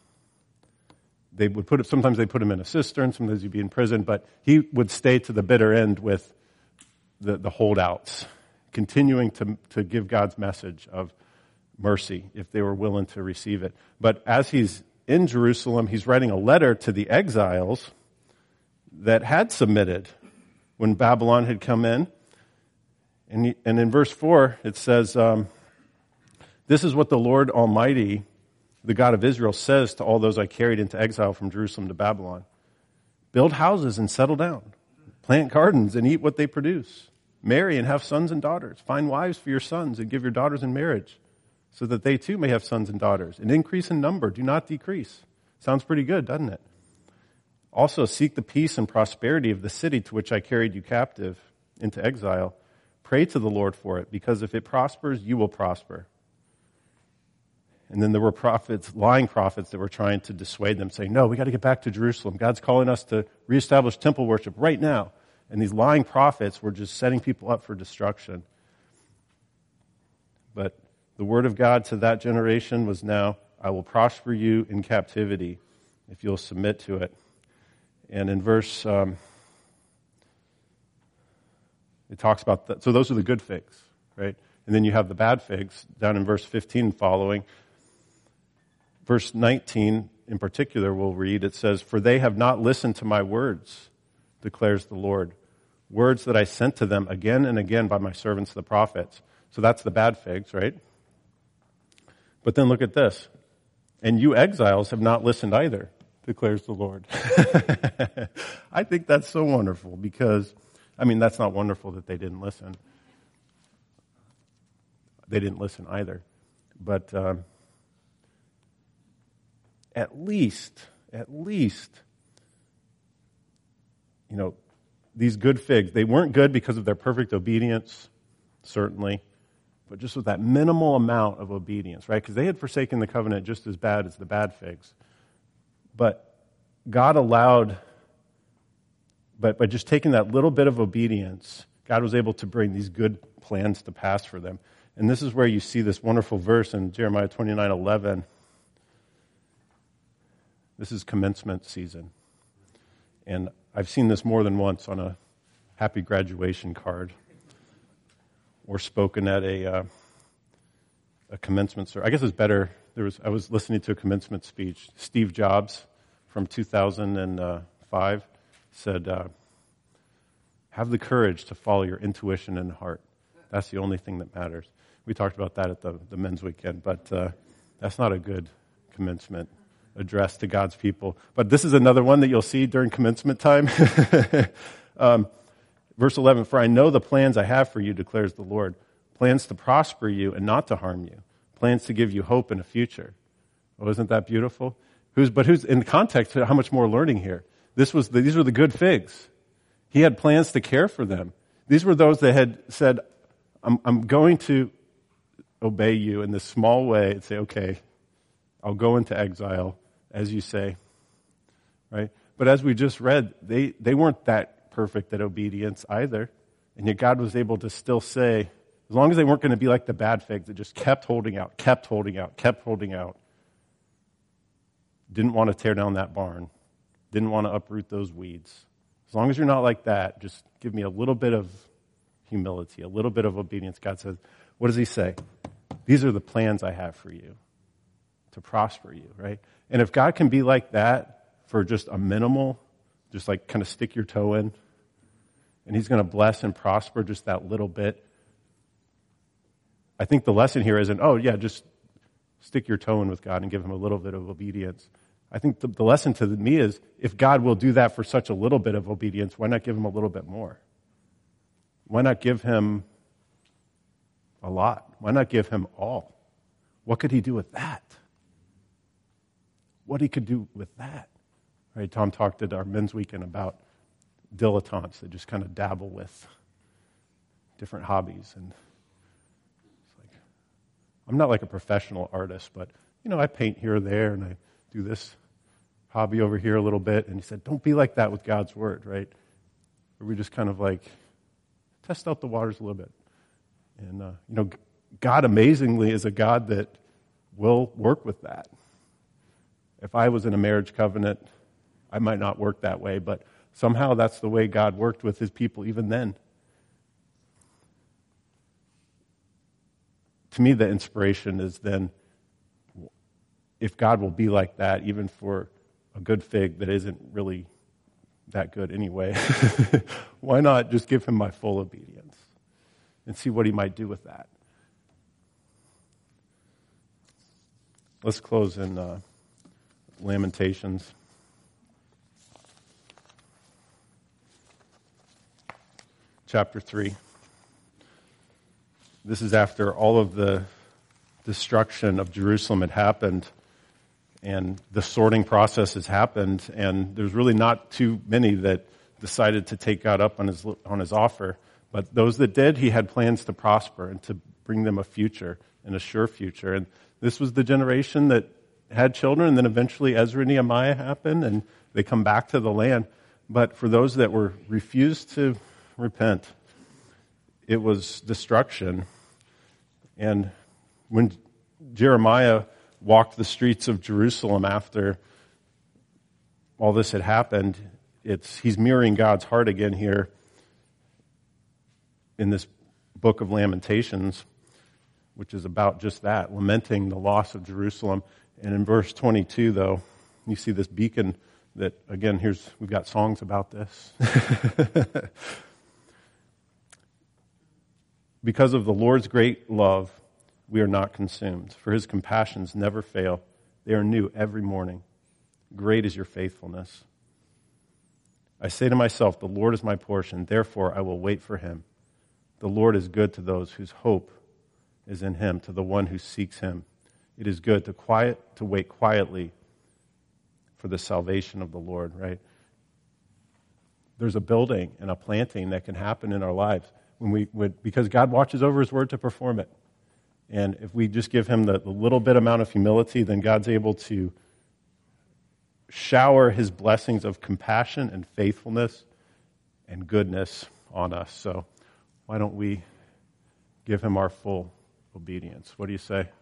they would put it. Sometimes they put him in a cistern. Sometimes he'd be in prison, but he would stay to the bitter end with the, the holdouts, continuing to to give God's message of mercy if they were willing to receive it. But as he's in Jerusalem, he's writing a letter to the exiles that had submitted when Babylon had come in. And, he, and in verse four, it says, um, this is what the Lord Almighty, the God of Israel, says to all those I carried into exile from Jerusalem to Babylon. Build houses and settle down. Plant gardens and eat what they produce. Marry and have sons and daughters. Find wives for your sons and give your daughters in marriage, so that they too may have sons and daughters. And increase in number, do not decrease. Sounds pretty good, doesn't it? Also seek the peace and prosperity of the city to which I carried you captive into exile. Pray to the Lord for it, because if it prospers, you will prosper. And then there were prophets, lying prophets, that were trying to dissuade them, saying, no, we got to get back to Jerusalem. God's calling us to reestablish temple worship right now. And these lying prophets were just setting people up for destruction. But the word of God to that generation was now, I will prosper you in captivity if you'll submit to it. And in verse, um, it talks about that. So those are the good figs, right? And then you have the bad figs down in verse fifteen and following. Verse nineteen in particular we'll read, it says, for they have not listened to my words, declares the Lord. Words that I sent to them again and again by my servants the prophets. So that's the bad figs, right? But then look at this. And you exiles have not listened either, declares the Lord. I think that's so wonderful because, I mean, that's not wonderful that they didn't listen. They didn't listen either. But um, at least, at least, you know, these good figs, they weren't good because of their perfect obedience, certainly, but just with that minimal amount of obedience, right? Because they had forsaken the covenant just as bad as the bad figs. But God allowed, but by just taking that little bit of obedience, God was able to bring these good plans to pass for them. And this is where you see this wonderful verse in Jeremiah twenty-nine eleven. This is commencement season. And I've seen this more than once on a happy graduation card or spoken at a uh, a commencement service. I guess it's better. There was I was listening to a commencement speech. Steve Jobs from two thousand five said, uh, have the courage to follow your intuition and heart. That's the only thing that matters. We talked about that at the, the men's weekend, but uh, that's not a good commencement address to God's people. But this is another one that you'll see during commencement time. um, verse eleven, for I know the plans I have for you, declares the Lord. Plans to prosper you and not to harm you. Plans to give you hope in a future. Oh, isn't that beautiful? Who's, but who's in context, how much more learning here? This was the, these were the good figs. He had plans to care for them. These were those that had said, I'm, I'm going to obey you in this small way and say, okay, I'll go into exile, as you say, right? But as we just read, they, they weren't that perfect at obedience either. And yet God was able to still say, as long as they weren't going to be like the bad figs that just kept holding out, kept holding out, kept holding out, didn't want to tear down that barn, didn't want to uproot those weeds. As long as you're not like that, just give me a little bit of humility, a little bit of obedience. God says, what does he say? These are the plans I have for you, to prosper you, right? And if God can be like that for just a minimal, just like kind of stick your toe in, and he's going to bless and prosper just that little bit, I think the lesson here isn't, oh yeah, just stick your toe in with God and give him a little bit of obedience. I think the, the lesson to me is, if God will do that for such a little bit of obedience, why not give him a little bit more? Why not give him a lot? Why not give him all? What could he do with that? What he could do with that? Right? Tom talked at our men's weekend about dilettantes that just kind of dabble with different hobbies. And it's like, I'm not like a professional artist, but you know, I paint here or there, and I do this hobby over here a little bit. And he said, don't be like that with God's word, right? Where we just kind of like test out the waters a little bit. And, uh, you know, God amazingly is a God that will work with that. If I was in a marriage covenant, I might not work that way, but somehow that's the way God worked with his people even then. To me, the inspiration is then, if God will be like that, even for a good fig that isn't really that good anyway, why not just give him my full obedience and see what he might do with that? Let's close in uh, Lamentations. Chapter three. This is after all of the destruction of Jerusalem had happened, and the sorting process has happened, and there's really not too many that decided to take God up on his on his offer. But those that did, he had plans to prosper and to bring them a future, and a sure future. And this was the generation that had children, and then eventually Ezra and Nehemiah happened, and they come back to the land. But for those that were refused to repent, it was destruction. And when Jeremiah walked the streets of Jerusalem after all this had happened, it's he's mirroring God's heart again here in this book of Lamentations, which is about just that, lamenting the loss of Jerusalem. And in verse twenty-two, though, you see this beacon that, again, here's we've got songs about this. Because of the Lord's great love, we are not consumed, for his compassions never fail. They are new every morning. Great is your faithfulness. I say to myself, the Lord is my portion, therefore I will wait for him. The Lord is good to those whose hope is in him, to the one who seeks him. It is good to quiet to wait quietly for the salvation of the Lord, right? There's a building and a planting that can happen in our lives when we would, because God watches over his word to perform it. And if we just give him the, the little bit amount of humility, then God's able to shower his blessings of compassion and faithfulness and goodness on us. So why don't we give him our full obedience? What do you say?